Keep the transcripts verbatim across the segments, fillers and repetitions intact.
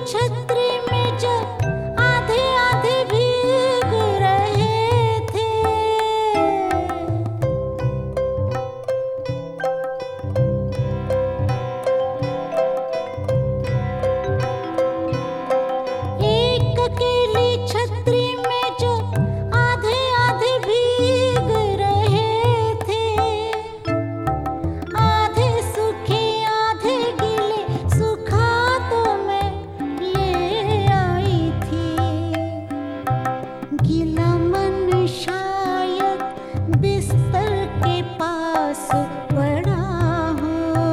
छतरी में जब आधे आधे भीग रहे थे, एक अकेली छतरी में जब आधे आधे भीग रहे थे, आधे सूखे आधे गीले, सूखा तो मैं ले आई थी। गीला मन शायद बिस्तर के पास पड़ा हो,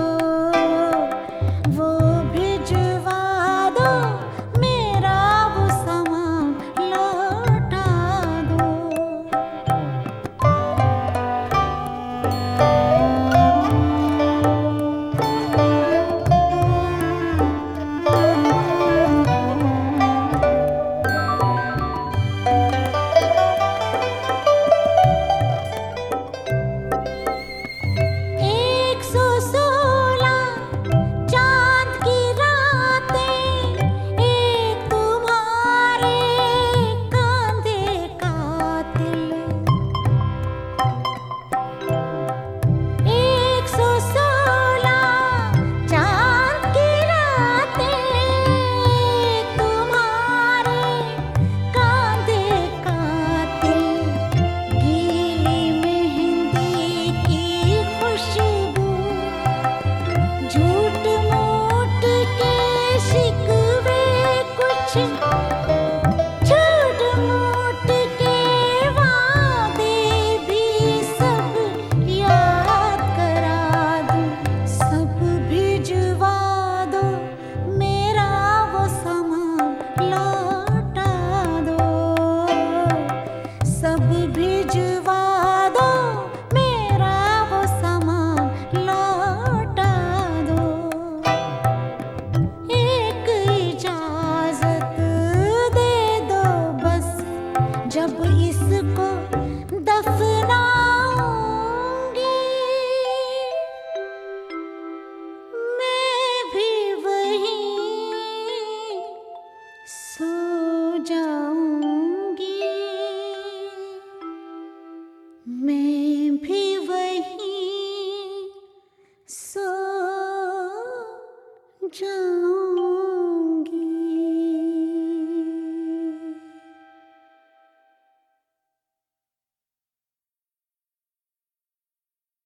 वो भिजवा दो, मेरा वो सामान लौटा दो। एक सौ सोलह चांद की रातें, एक तुम्हारे कांधे का तिल। एक सौ सोलह चांद की रातें, एक तुम्हारे कांधे का तिल। गीली मेहंदी की खुशबू, झूठ मूठ के शिकवे कुछ, झूठ मूठ के वादे भी सब याद करा दूं, सब भिजवा दो, मेरा वो सामान लौटा दो। सब भिजवा दो, मेरा वो सामान लौटा दो। एक इजाजत दे दो बस, जब इसको दफनाऊंगी, मैं भी वहीं सो जाऊंगी, मैं भी वहीं सो जाऊंगी।